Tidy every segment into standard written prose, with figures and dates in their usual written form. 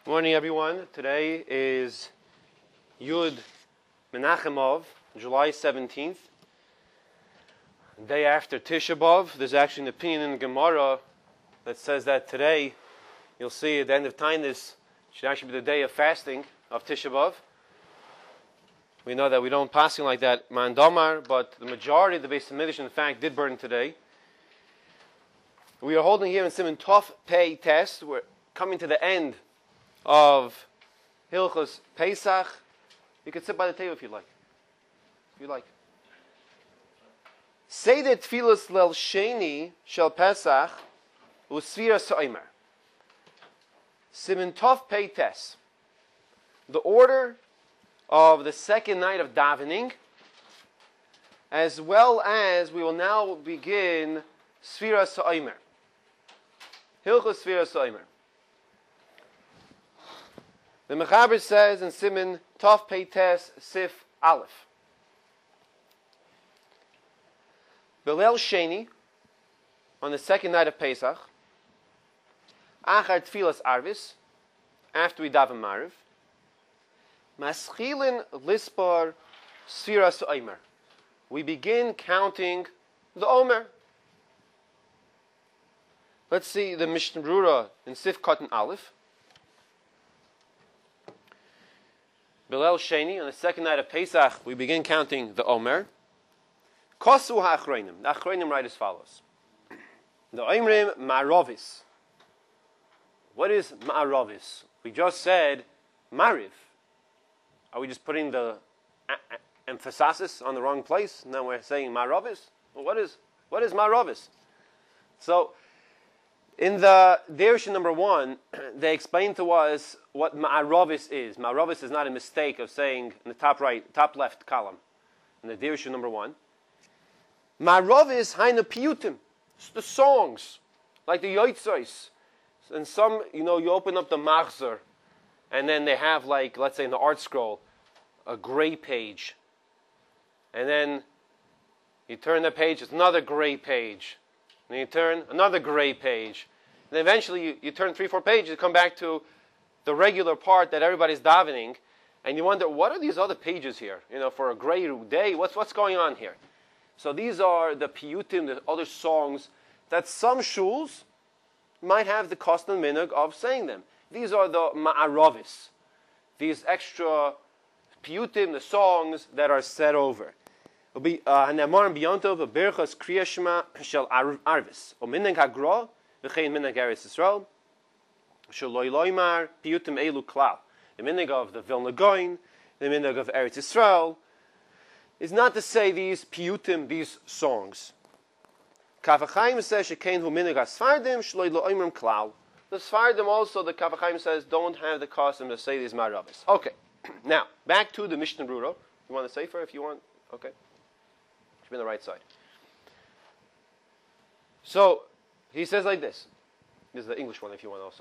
Morning, everyone. Today is Yud Menachemov, July 17th, day after Tisha B'Av. There's actually an opinion in the Gemara that says that today, you'll see at the end of time, this should actually be the day of fasting of Tisha B'Av. We know that we don't passing like that, Man Damar, but the majority of the Beis Hamikdash, in fact, did burn today. We are holding here in Siman Tov Pei Test. We're coming to the end of Hilchos Pesach. You can sit by the table if you like. Say the Tfilas Lel Sheni Shel Pesach Usfira Soimer. Siman Tov Pei Test. The order of the second night of davening, as well as we will now begin Sfira Soimer. Hilchos Sfira Soimer. The Mechaber says in Siman Tov Pei Tes Sif Aleph, Belel Sheni, on the second night of Pesach, Achar Tfilas Arvis, after we daven Mariv, Maschilin Lispar Sfiras Omer. We begin counting the Omer. Let's see the Mishnah Brura in Sif Katan Aleph. Belel Sheni, on the second night of Pesach, we begin counting the Omer. Kosu ha'achreinim. The achreinim write as follows. The Omrim Ma'arovis. What is Ma'arovis? We just said Mariv. Are we just putting the emphasis on the wrong place? Now we're saying Ma'arovis? Well, what is Ma'arovis? So, in the Dershin number 1, they explained to us what Ma'arovis is. Ma'arovis is not a mistake of saying in the top left column, in the Dershin number 1. Ma'arovis haina piyutim. It's the songs, like the Yoitzois. And some, you open up the Machzor, and then they have, like, let's say in the art scroll, a gray page. And then you turn the page, it's another gray page. And you turn another gray page. And eventually you turn 3-4 pages, you come back to the regular part that everybody's davening, and you wonder, what are these other pages here? For a gray day, what's going on here? So these are the piyutim, the other songs that some shuls might have the custom minhag of saying them. These are the ma'arovis, these extra piyutim, the songs that are said over. It'll be Hanamar Biyantov a Berchas Kriyashma Shel Arvis. O Minhag Hagra, V'chein Minhag Eretz Yisrael, Shaloi Loimar Piyutim Elu Klal. The minhag of the Vilna Gaon, the minhag of Eretz Yisrael, is not to say these piyutim, these songs. Kaf HaChaim says Shekein Hu Minhag HaSfardim Shaloi Loimrim Klal. The Sfardim also, the Kaf HaChaim says, don't have the custom to say these ma'aravos. Okay, now back to the Mishnah Brura. You want to say for if you want? Okay. Should be on the right side. So, he says like this. This is the English one if you want also.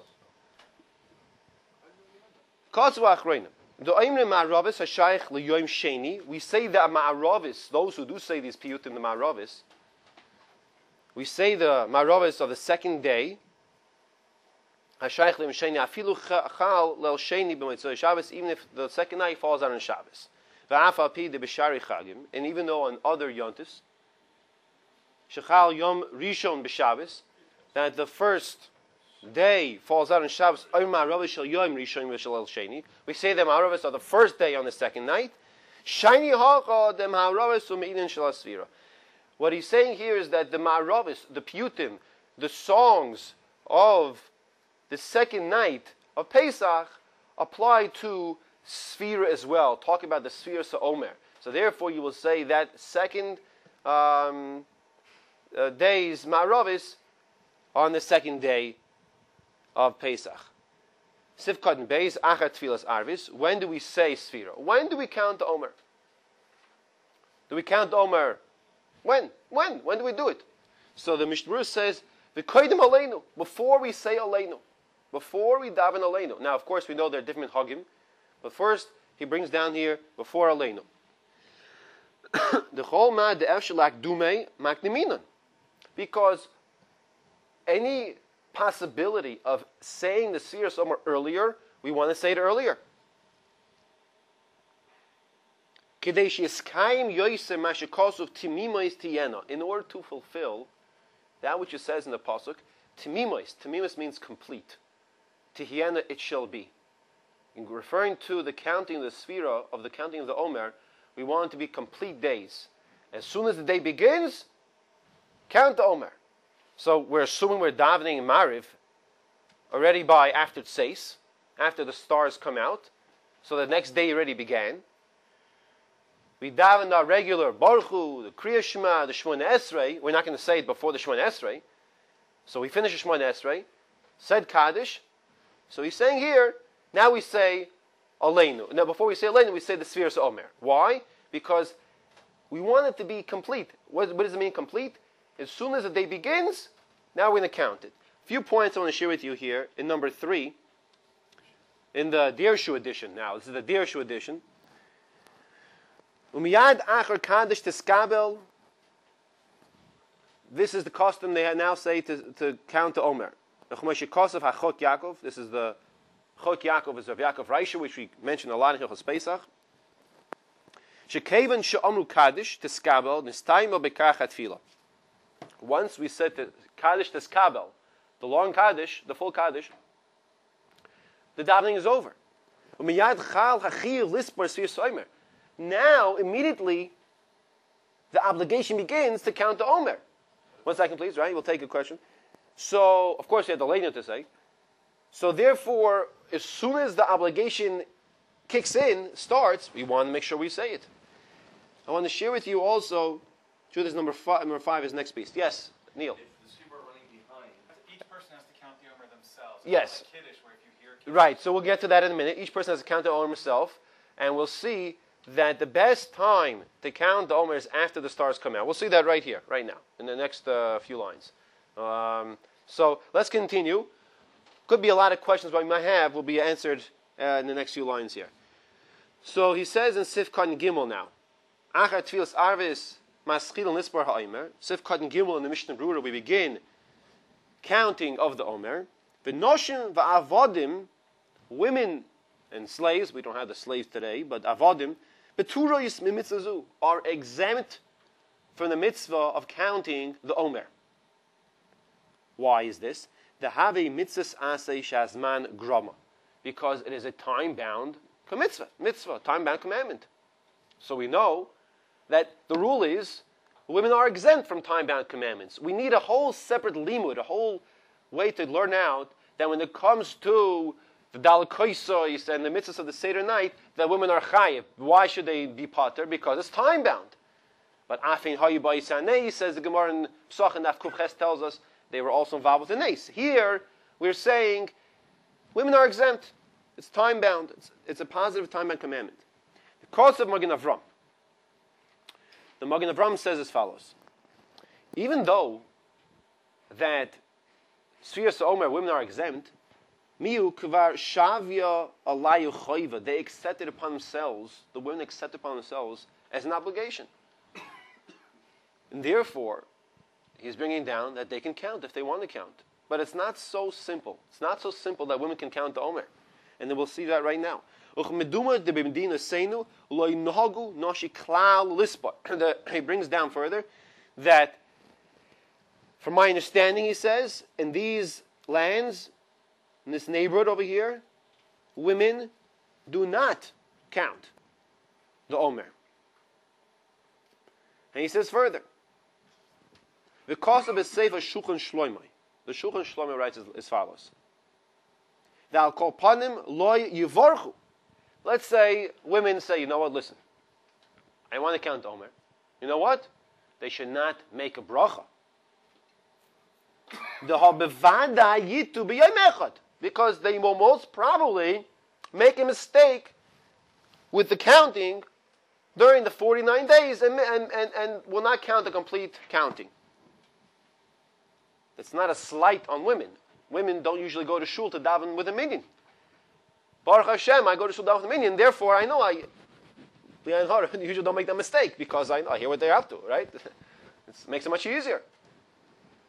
We say that ma'aravis, those who do say these piyutim, the ma'aravis, we say the ma'aravis of the second day, even if the second night falls out on Shabbos. And even though on other yontis, Shechal Yom Rishon b'Shabbos, that the first day falls out on Shabbos, we say the Ma'aravis are the first day on the second night. What he's saying here is that the Ma'aravis, the piyutim, the songs of the second night of Pesach apply to Sfira as well, talking about the Sfira Sa'omer. So therefore you will say that second day's Ma'aravis on the second day of Pesach. Sifkat Beis Achar Tfilas Arvis. When do we say Sfira? When do we count the Omer? Do we count the Omer? When? When do we do it? So the Mishnah Berurah says, V'koidim Aleinu, before we say Aleinu. Before we daven Aleinu. Now, of course, we know there are different Hagim, but first, he brings down here, before Aleinu. The Chol Ma De'ev Shelak Dumei Makniminon. Because any possibility of saying the Sfira Omer earlier we want to say it earlier. In order to fulfill that which it says in the pasuk, timimos means complete. Tihiena it shall be. In referring to the counting of the Sfira, of the counting of the Omer, we want it to be complete days. As soon as the day begins, count the Omer. So we're assuming we're davening in Mariv already by after Tseis, after the stars come out. So the next day already began. We daven our regular Baruch Hu, the Kriya Shema, the Shemona Esrei. We're not going to say it before the Shemona Esrei. So we finish the Shemona Esrei, said Kaddish. So he's saying here, now we say Aleinu. Now before we say Aleinu, we say the Sfiras Omer. Why? Because we want it to be complete. What does it mean complete? As soon as the day begins, now we're going to count it. A few points I want to share with you here in number 3, in the Dirshu edition. Now, this is the Dirshu edition. Umiyad achar kaddish teskabel. This is the custom they now say to count the Omer. This is the Chok Yaakov, is of Yaakov Reisha, which we mentioned a lot in Hilchos Pesach. Shekevan she'omru kaddish teskabel nistaymo bekach atfila. Once we said the kaddish teskabel, the long kaddish, the full kaddish, the davening is over. Umiyad chal hachiyuv lispar sfir soimer. Now, immediately, the obligation begins to count the Omer. 1 second, please, right? We'll take a question. So, of course, you have the Leinu to say. So, therefore, as soon as the obligation kicks in, starts, we want to make sure we say it. I want to share with you also, Judas number 5 is next piece. Yes, Neil. If the Shibur are running behind, each person has to count the Omer themselves. Yes. Like Kiddush, where if you hear Kiddush, Right, so we'll get to that in a minute. Each person has to count the Omer himself, and we'll see that the best time to count the Omer is after the stars come out. We'll see that right here, right now, in the next few lines. So let's continue. Could be a lot of questions we might have will be answered in the next few lines here. So he says in Sifkat Gimel now, Achar Tfilas Arvis Maschil Nispar HaOmer. Sifkat Gimel in the Mishnah Brura we begin counting of the Omer. V'noshim v'avodim, women and slaves, we don't have the slaves today, but avodim, beturois mimitzazu, are exempt from the mitzvah of counting the Omer. Why is this? The have mitzvahs asay shazman grama, because it is a time-bound mitzvah, time-bound commandment. So we know that the rule is women are exempt from time-bound commandments. We need a whole separate limud, a whole way to learn out that when it comes to the Dal Koisos and the mitzvahs of the Seder night, that women are chayiv. Why should they be pater? Because it's time-bound. But Afin Hayu Ba'isanei, says the Gemara in Pesach and Kuf Ches tells us, they were also involved with the Nes. Here, we're saying women are exempt. It's time-bound. It's a positive time-bound commandment. The cause of Magen Avram. The Magen Avram says as follows. Even though that Sfiras Omer, women are exempt, Miu kvar shavya alayu choiva. They accepted upon themselves, the women accepted upon themselves as an obligation. And therefore, he's bringing down that they can count if they want to count. But it's not so simple. It's not so simple that women can count the Omer. And then we'll see that right now. He brings down further that, from my understanding, he says, in these lands, in this neighborhood over here, women do not count the Omer. And he says further, because of his sefer Shulchan Shloimeh, the Shulchan Shloimeh writes as follows: the al kol panim loy yivorchu. Let's say women say, you know what? Listen, I want to count the Omer. You know what? They should not make a bracha. The habevada yitu b'yom echad, because they will most probably make a mistake with the counting during the 49 days and will not count the complete counting. It's not a slight on women. Women don't usually go to shul to daven with a minyan. Baruch Hashem, I go to shul to daven with a minyan, therefore I know I usually don't make that mistake because I hear what they're up to, right? It makes it much easier.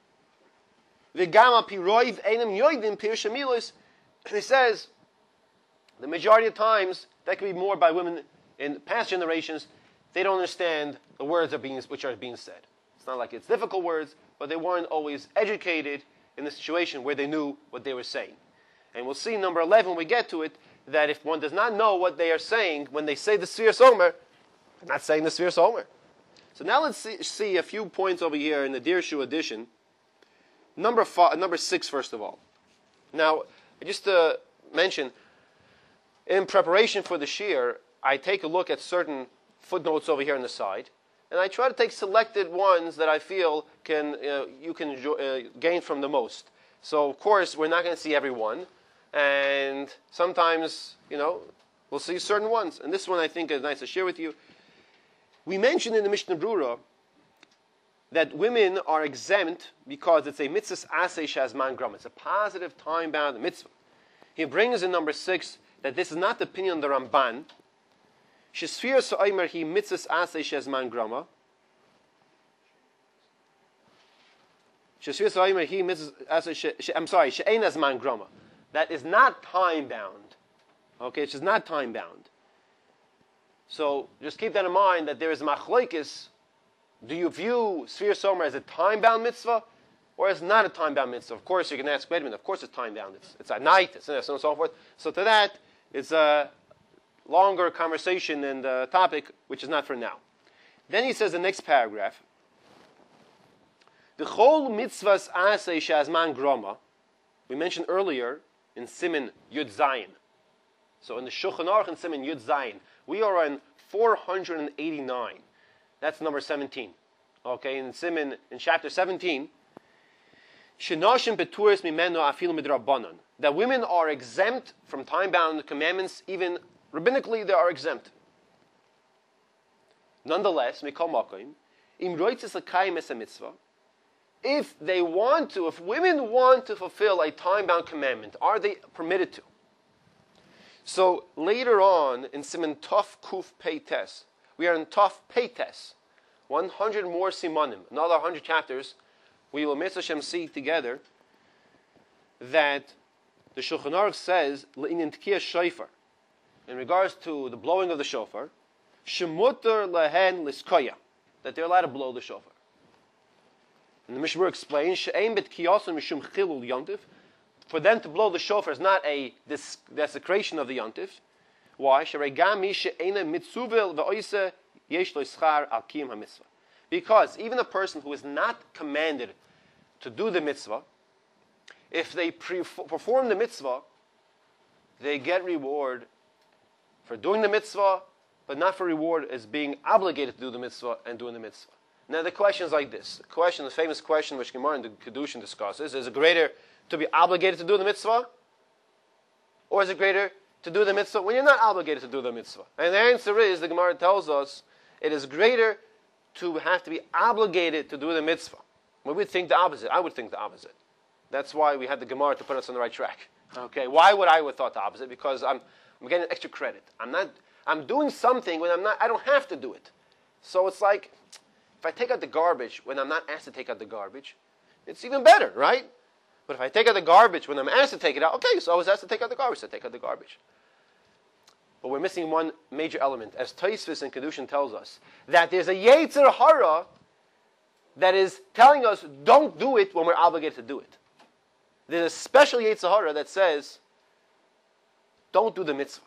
He says, The majority of times, that could be more by women in past generations. They don't understand the words which are being said. It's not like it's difficult words, but they weren't always educated in the situation where they knew what they were saying. And we'll see number 11 when we get to it, that if one does not know what they are saying when they say the Sfiras Omer, they're not saying the Sfiras Omer. So now let's see a few points over here in the Dirshu edition. Number 6, first of all. Now, just to mention, in preparation for the Shir, I take a look at certain footnotes over here on the side, and I try to take selected ones that I feel you can gain from the most. So, of course, we're not going to see every one, and sometimes, we'll see certain ones. And this one I think is nice to share with you. We mentioned in the Mishnah Brura that women are exempt because it's a mitzvah aseh shazman gram. It's a positive time-bound mitzvah. He brings in number 6 that this is not the opinion of the Ramban. Shesfiras ha'omer hi mitzvah aseh shazman grama. Shesfiras ha'omer hi mitzvah aseh. I'm sorry, she'ein azman grama. That is not time-bound. Okay, it's just not time-bound. So just keep that in mind that there is machlokes. Do you view Sfiras Omer as a time-bound mitzvah or as not a time-bound mitzvah? Of course, you can ask, wait a minute, of course it's time-bound. It's at night, it's so on and so forth. So to that, it's a longer conversation and topic, which is not for now. Then he says the next paragraph, the chol mitzvahs aseh shazman grama, we mentioned earlier in Siman Yud Zayin. So in the Shulchan Aruch in Siman Yud Zayin, we are on 489. That's number 17. Okay, in Siman, in chapter 17, Shenashim beturis mimeno afilu midrabanan. That women are exempt from time-bound commandments, even rabbinically they are exempt. Nonetheless, mikol makom, im roitzis l'kayim es mitzvah. If women want to fulfill a time-bound commandment, are they permitted to? So later on in Siman Tov Kuf Peites, we are in Tov Peites, 100 more simanim, another 100 chapters. We will Mitzvah Shem see together that the Shulchan Aruch says le'inyan tkiyas shofar, in regards to the blowing of the shofar, shemuter lehen liskoya, that they're allowed to blow the shofar. And the Mishnah explains she'ein betkiyason mishum chilul yontif. For them to blow the shofar is not a desecration of the yontif. Why? Because even a person who is not commanded to do the mitzvah, if they perform the mitzvah, they get reward for doing the mitzvah, but not for reward as being obligated to do the mitzvah and doing the mitzvah. Now the question is like this. The famous question which Gemara and the Kedushin discusses, is it greater to be obligated to do the mitzvah? Or is it greater to do the mitzvah when you're not obligated to do the mitzvah? And the answer is, the Gemara tells us, it is greater to have to be obligated to do the mitzvah. We would think the opposite. I would think the opposite. That's why we had the Gemara to put us on the right track. Okay, why would I have thought the opposite? Because I'm getting extra credit. I'm doing something when I don't have to do it. So it's like, if I take out the garbage when I'm not asked to take out the garbage, it's even better, right? But if I take out the garbage when I'm asked to take it out, okay, so I was asked to take out the garbage, so I take out the garbage. But we're missing one major element, as Tosfos and Kedushin tells us, that there's a Yetzer Hara that is telling us, don't do it when we're obligated to do it. There's a special Yetzer Hara that says, don't do the mitzvah.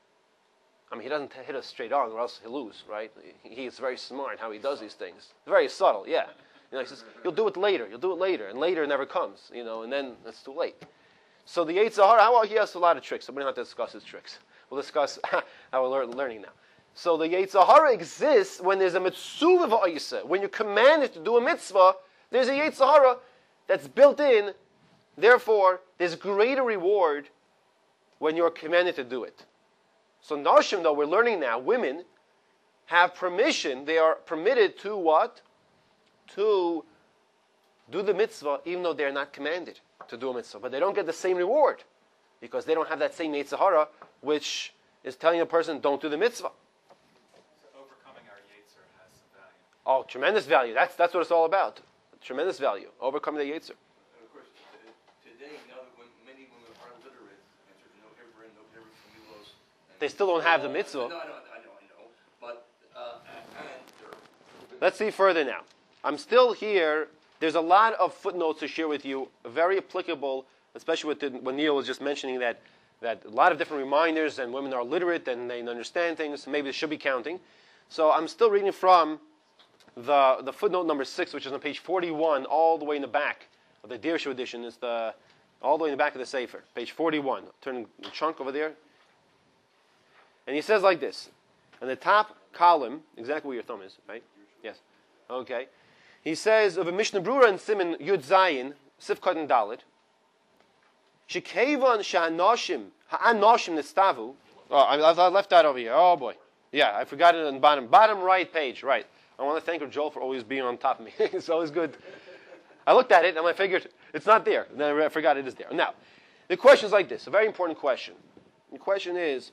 I mean, he doesn't hit us straight on, or else he'll lose, right? He's very smart how he does these things. Very subtle, yeah. He says, you'll do it later, and later never comes, and then it's too late. So the Yetzer Hara, he has a lot of tricks, so we don't have to discuss his tricks. We'll discuss how we're learning now. So the Yetzer Hara exists when there's a mitzvah v'ayisa. When you're commanded to do a mitzvah, there's a Yetzer Hara that's built in. Therefore, there's greater reward when you're commanded to do it. So Nashim, though, we're learning now, women have permission, they are permitted to what? To do the mitzvah, even though they're not commanded to do a mitzvah. But they don't get the same reward, because they don't have that same Yetzer Hara, which is telling a person, don't do the mitzvah. So overcoming our Yetzer has some value. Oh, tremendous value. That's what it's all about. Tremendous value. Overcoming the Yetzer. And of course, today, now that many women are literate, and sort of know Hebrew, know Hebrew from Milos, They still don't have the mitzvah. No, I know. But, Let's see further now. I'm still here. There's a lot of footnotes to share with you, very applicable, especially when Neil was just mentioning that a lot of different reminders, and women are literate and they understand things. Maybe they should be counting. So I'm still reading from the footnote number 6, which is on page 41, all the way in the back of the Dirshu edition. It's all the way in the back of the Sefer, page 41. Turn the chunk over there. And he says like this. In the top column, exactly where your thumb is, right? Yes. Okay. He says of a Mishnah Brura and Siman Yud Zayin, Sifkat and Dalit, Shekevon Sha'anoshim, Ha'anoshim Nistavu. Oh, I left that over here. Oh boy. Yeah, I forgot it on the bottom right page, right. I want to thank Joel for always being on top of me. It's always good. I looked at it and I figured it's not there. And then I forgot it is there. Now, the question is like this, a very important question. The question is,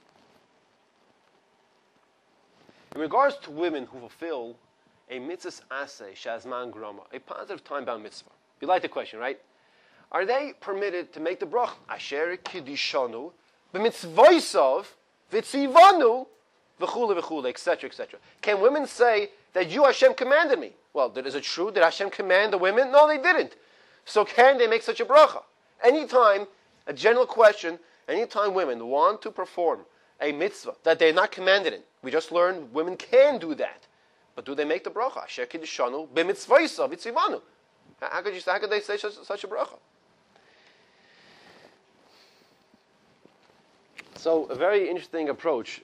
in regards to women who fulfill a mitzvahs aseh shazman grama, a positive time-bound mitzvah. You like the question, right? Are they permitted to make the brach asher kiddishanu b'mitzvoisav v'tzivanu v'chule v'chule, etc., etc.? Can women say that you Hashem commanded me? Well, is it true? Did Hashem command the women? No, they didn't. So can they make such a bracha? Anytime, a general question, anytime women want to perform a mitzvah that they're not commanded in, we just learned women can do that. But do they make the bracha? Asher kiddishanu b'mitzvoisav v'tzivanu. How could they say such a bracha? So, a very interesting approach.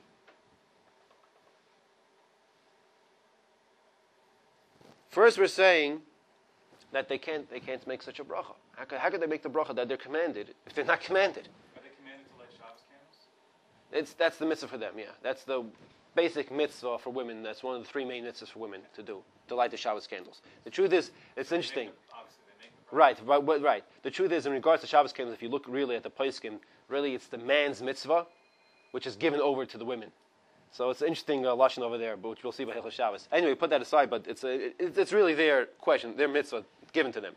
First, we're saying that they can't make such a bracha. How could they make the bracha that they're commanded if they're not commanded? Are they commanded to light Shabbos candles? That's the mitzvah for them. Yeah, that's the basic mitzvah for women. That's one of the 3 main mitzvahs for women to do, to light the Shabbos candles. The truth is, it's interesting. Right. The truth is, in regards to Shabbos candles, if you look really at the poskim, really it's the man's mitzvah, which is given over to the women. So it's an interesting lashon over there, but which we'll see by Hilchos Shabbos. Anyway, put that aside, but it's really their question, their mitzvah given to them.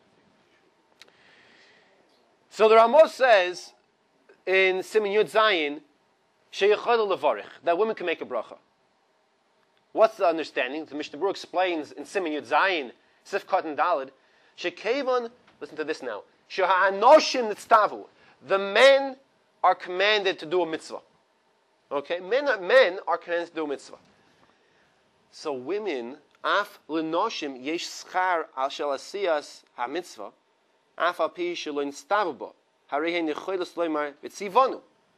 So the Ramos says in Siman Yud Zayin, sheyachadu levarich, that women can make a bracha. What's the understanding? The Mishnah Berurah explains in Siman Yud Zayin, Sifkat and Daled, shekevon. Listen to this now. Sheha'anoshim nitztavu. The men are commanded to do a mitzvah. Okay? Men are commanded to do a mitzvah. So women, af l'noshim yesh schar al shel asiyas ha-mitzvah, af al pi shelo nitztavu bo, harei necholos loymar v'tzivonu.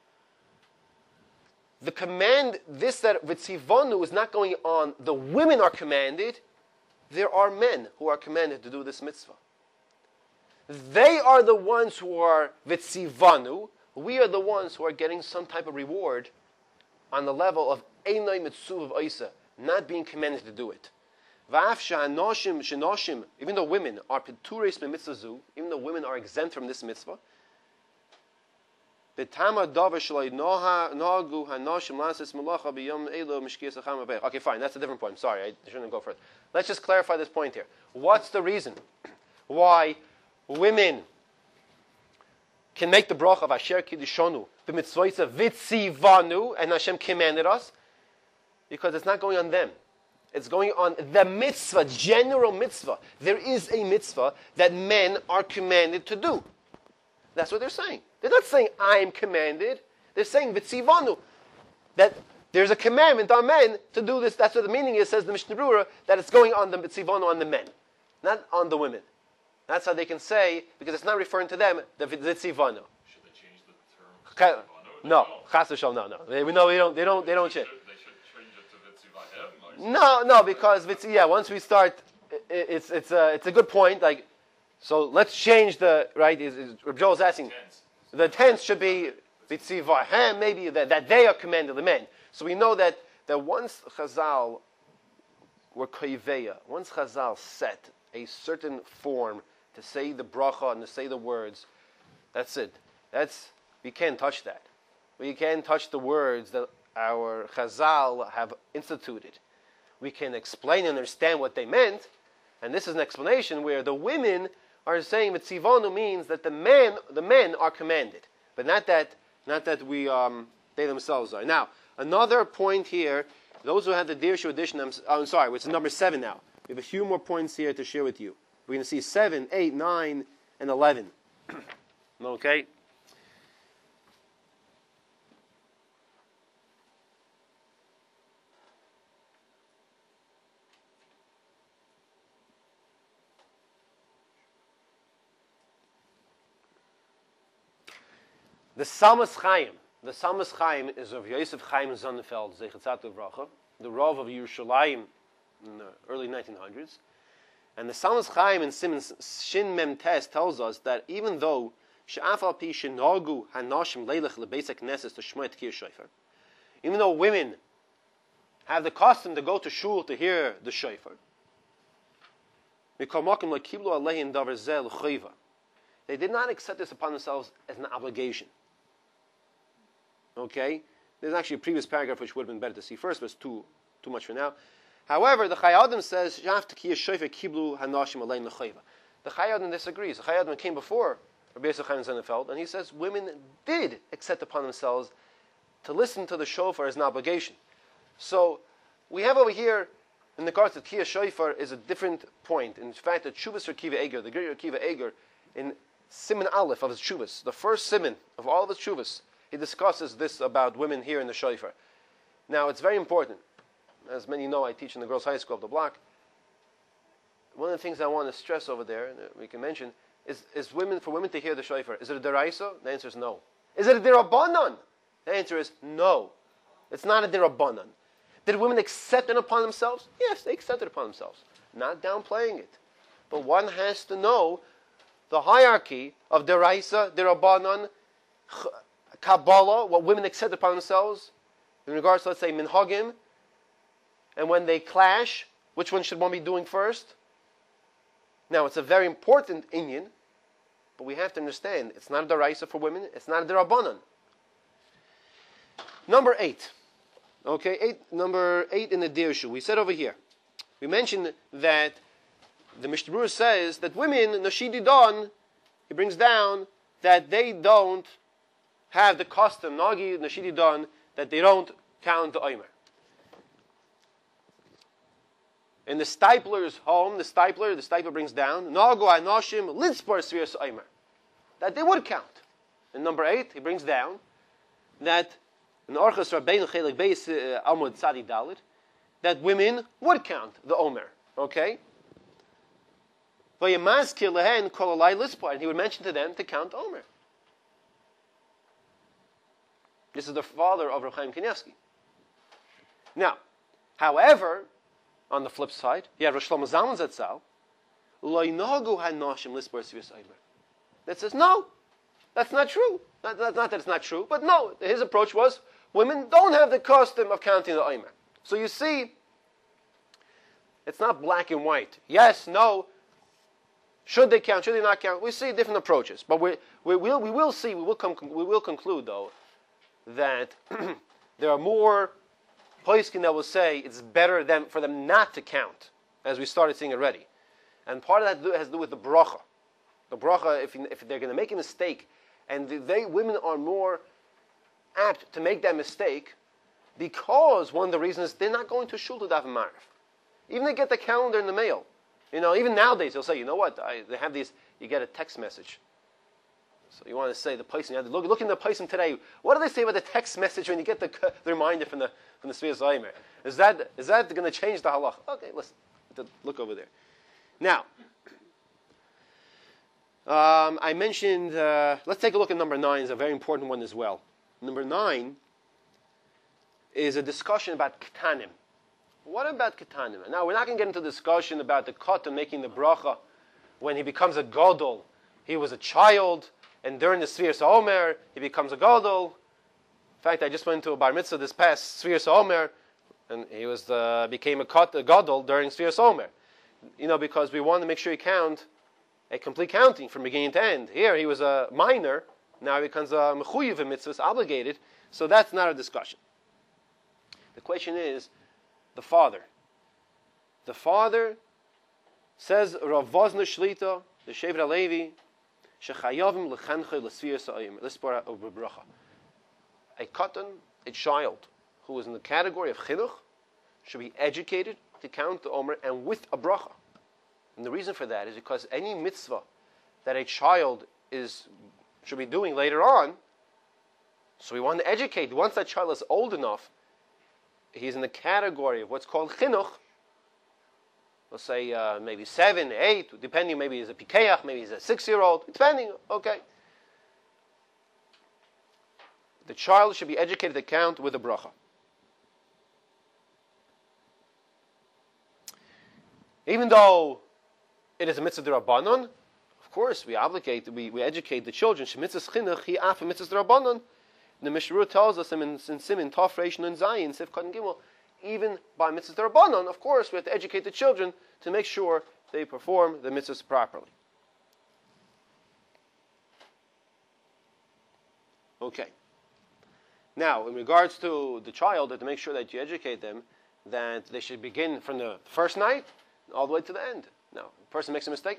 The command, this that v'tzivonu is not going on, the women are commanded, there are men who are commanded to do this mitzvah. They are the ones who are v'tzivanu. We are the ones who are getting some type of reward on the level of einay mitzuv of isa, not being commanded to do it. V'af shanoshim shenoshim, even though women are petures b'mitzvazu, even though women are exempt from this mitzvah, b'tama davar shaloi nohagu hanoshim lasis malacha b'yom elo mishkiyas acham avech. Okay, fine, that's a different point. I'm sorry, I shouldn't go further. Let's just clarify this point here. What's the reason why women can make the bracha of Asher Kiddishonu b'mitzvoisa v'tzivanu, and Hashem commanded us? Because it's not going on them. It's going on the mitzvah, general mitzvah. There is a mitzvah that men are commanded to do. That's what they're saying. They're not saying, I am commanded. They're saying v'tzivanu, that there's a commandment on men to do this. That's what the meaning is, says the Mishnah Berurah, that it's going on the v'tzivanu, on the men, not on the women. That's how they can say, because it's not referring to them, the v'tzivanu. Should they change the term? No, chas v'shalom, no. We don't change. They should change it to v'tzivahem. No, because once we start, it's a good point. Like, so let's change the right. Reb Joel is asking, the tense should be v'tzivahem, maybe that they are commanded, the men. So we know that once Chazal were koiveya, once Chazal set a certain form to say the bracha and to say the words, that's it. We can't touch that. We can't touch the words that our Chazal have instituted. We can explain and understand what they meant, and this is an explanation where the women are saying that tzivonu means that the men are commanded, but not that we They themselves are. Now, another point here, those who have the Dirshu edition, I'm sorry, it's number 7 now. We have a few more points here to share with you. We're going to see 7, 8, 9, and 11. Okay? The Samas Chaim. The Samas Chaim is of Yosef Chaim Sonnenfeld, Zechatzat Uvracha, the Rav of Yerushalayim in the early 1900s. And the Samas Chaim in Simon's Shin Mem Tes tells us that even though She'afal Pi Shenogu Hanashim Leilach Lebeis HaKnesses to Shmoy Tkir Shofar, even though women have the custom to go to shul to hear the shofar, they did not accept this upon themselves as an obligation. Okay? There's actually a previous paragraph which would have been better to see first, but it's too much for now. However, the Chai Adam says, the Chai Adam disagrees. The Chai Adam came before Rabbi Yosef Chaim Sonnenfeld, and he says women did accept upon themselves to listen to the shofar as an obligation. So, we have over here, in the regards to Kiyah Shofar, is a different point. In fact, the Chuvas Rekiva Eger, the great Rekiva Eger, in Siman Aleph of his Chuvas, the first Siman of all of his Chuvas, he discusses this about women here in the shofar. Now, it's very important. As many know, I teach in the girls' high school of the block. One of the things I want to stress over there, and we can mention, is for women to hear the shofar. Is it a deraisa? The answer is no. Is it a derabanan? The answer is no. It's not a derabanan. Did women accept it upon themselves? Yes, they accepted it upon themselves. Not downplaying it. But one has to know the hierarchy of deraisa, derabanan, Kabbalah, what women accept upon themselves, in regards to, let's say, minhagim, and when they clash, which one should one be doing first? Now, it's a very important inyan, but we have to understand, it's not a deraisa for women, it's not a derabanan. Number 8. Okay, number 8 in the Dirshu. We said over here, we mentioned that the Mishnah Berurah says that women, Nashidi Don, he brings down that they don't have the custom, Nagi, Nashidi Don, that they don't count the Omer. In the Stipler's home, the Stipler brings down, Nagu Anoshim Litzpar Sviras Omer, that they would count. In number 8, he brings down that in Orchos Rabbeinu Chelik Beis Amud Tzadi Dalit, that women would count the Omer. Okay? And he would mention to them to count Omer. This is the father of Rav Chaim Kanievsky. Now, however, on the flip side, you have Rosh Shlomo Zalman Zatzal, that says, no, that's not true. Not that it's not true, but no, his approach was, women don't have the custom of counting the Omer. So you see, it's not black and white. Yes, no. Should they count? Should they not count? We see different approaches, but we will conclude though that there are more poskim that will say it's better for them not to count, as we started seeing already, and part of that has to do with the bracha. The bracha, if they're going to make a mistake, and women are more apt to make that mistake because one of the reasons they're not going to shul to daven Ma'ariv. Even they get the calendar in the mail. Even nowadays they'll say, you know what? They have these. You get a text message. So you want to say the person. You have to look in the person today. What do they say about the text message when you get the reminder from the Sviras Omer? Is that going to change the halach? Okay, listen. Look over there. Now, I mentioned. Let's take a look at number 9. It's a very important one as well. Number 9 is a discussion about ketanim. What about ketanim? Now, we're not going to get into discussion about the katan making the bracha when he becomes a gadol. He was a child, and during the Sviras Omer, he becomes a gadol. In fact, I just went to a bar mitzvah this past Sviras Omer, and he became a gadol during Sviras Omer. Because we want to make sure you count a complete counting from beginning to end. Here, he was a minor. Now he becomes a mechuyev in mitzvahs, obligated. So that's not a discussion. The question is, the father. The father says, Rav Vozner Shlita, the Shevet HaLevi, Shechayavim lechanche l'sviras ha'omer, l'spora u'bracha. a katan, a child, who is in the category of chinuch, should be educated to count the Omer and with a bracha. And the reason for that is because any mitzvah that a child should be doing later on, so we want to educate. Once that child is old enough, he's in the category of what's called chinuch. Let's say maybe 7, 8, depending, maybe he's a pikeach, maybe he's a 6-year-old, depending, okay. The child should be educated to count with a bracha. Even though it is a mitzvah d'Rabbanan, of course, we educate the children. Shemitzvah chinuch hi af mitzvah d'Rabbanan. The Mishra tells us in Simin Tov Reish Nun Zayin Sif Katan Gimel, even by mitzvah d'Rabbanan, of course, we have to educate the children to make sure they perform the mitzvahs properly. Okay. Now, in regards to the child, to make sure that you educate them, that they should begin from the first night all the way to the end. Now, a person makes a mistake,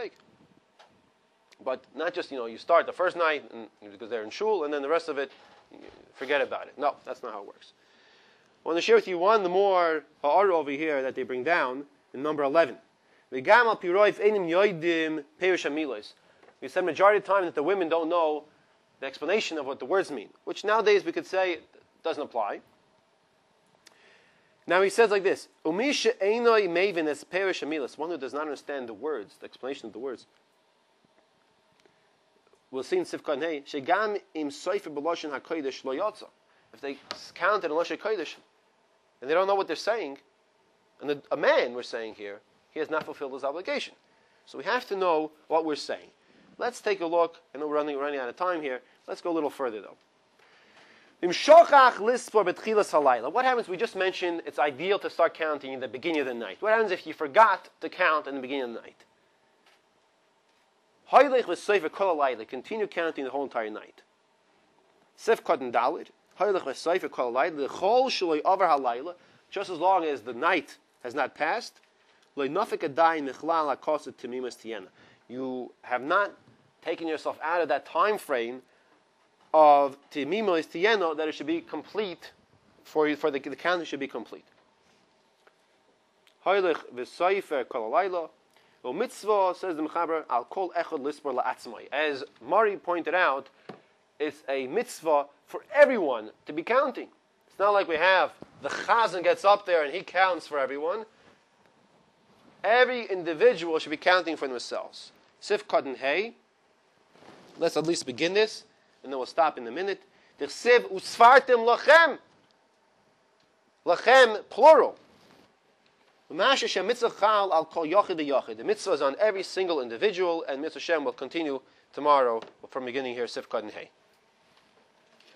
But not just, you start the first night because they're in shul, and then the rest of it, forget about it. No, that's not how it works. I want to share with you one more ha'ara over here that they bring down in number 11. We said majority of the time that the women don't know the explanation of what the words mean, which nowadays we could say doesn't apply. Now he says like this: one who does not understand the words, the explanation of the words. We'll see in Sifkan Hey, Shegam im Soifer B'Loshen HaKodesh Lo Yotza. If they count in Loshen Kodesh and they don't know what they're saying, and a man we're saying here, he has not fulfilled his obligation. So we have to know what we're saying. Let's take a look. I know we're running out of time here. Let's go a little further though. What happens? We just mentioned it's ideal to start counting in the beginning of the night. What happens if you forgot to count in the beginning of the night? Continue counting the whole entire night. Just as long as the night has not passed, you have not taken yourself out of that time frame of timimos tiyeno, that it should be complete for the counting should be complete. Mitzvah, says the Mechaber, al kol echad lispor la'atzmai. As Mari pointed out, it's a mitzvah for everyone to be counting. It's not like we have the chazan gets up there and he counts for everyone. Every individual should be counting for themselves. Sif Katan Hey. Let's at least begin this, and then we'll stop in a minute. Tichsiv usfartim lachem. Lachem, plural. The mitzvah is on every single individual, and Mitzvah Shem will continue tomorrow from beginning here, Sif Katan Hey.